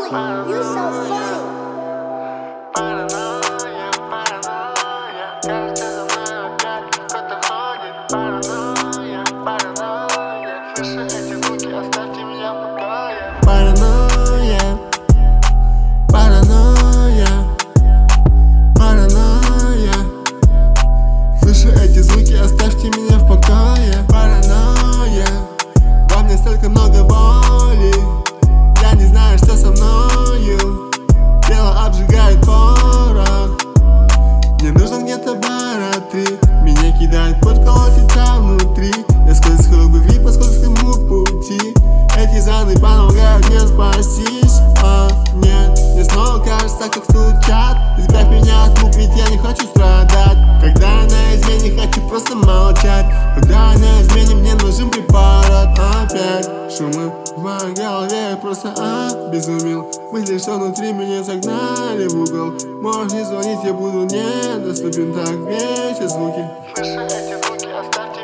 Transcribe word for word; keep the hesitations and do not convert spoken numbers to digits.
funny. You so funny. Паранойя, паранойя, кажется, за мной опять кто-то ходит. Паранойя, паранойя, слышу эти звуки, оставьте меня в покое. Паранойя, паранойя, паранойя, слышу эти звуки, оставьте меня в покое. Паранойя, во мне столько много боли, я не знаю, что со мною. Тело обжигает порох, мне нужно где-то бара три. Меня кидает, под колотится внутри. Я скользь к любви по скользкому пути. Эти заны помогают мне спастись. А нет, мне снова кажется, как стучат. Избавь меня от мук, ведь я не хочу страдать. Когда на измене, хочу просто молчать. Когда на измене, мне нужен препарат. Опять шумы в моей голове, я просто обезумел. Мысли, что внутри меня загнали в угол. Можешь не звонить, я буду недоступен. Так, вечер звуки. Слышу эти звуки, оставьте